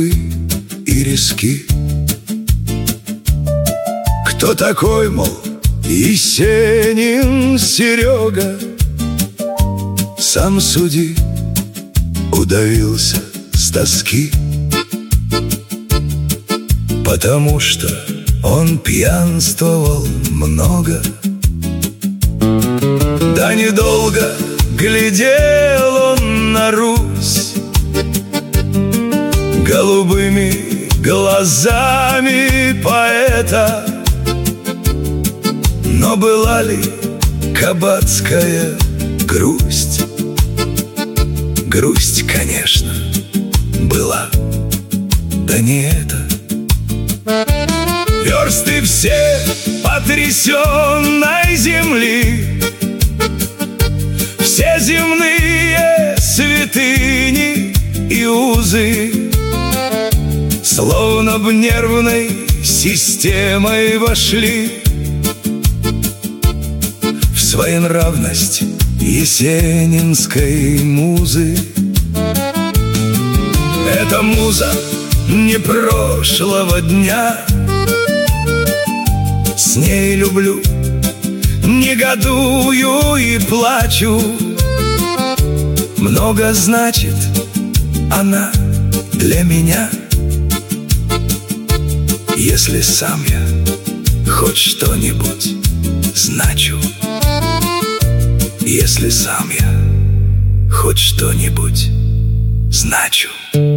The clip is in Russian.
судьбы и риски. Кто такой, мол, Есенин Серега? Сам суди, удавился с тоски, потому что он пьянствовал много. Да недолго глядел он на Русь голубыми глазами поэта. Но была ли кабацкая грусть? Грусть, конечно, была, да не это. Версты все потрясенной земли, все земные святыни и узы словно в нервной системой вошли в своенравность есенинской музы. Эта муза не прошлого дня, с ней люблю, негодую и плачу. Много значит она для меня, если сам я хоть что-нибудь значу. Если сам я хоть что-нибудь значу.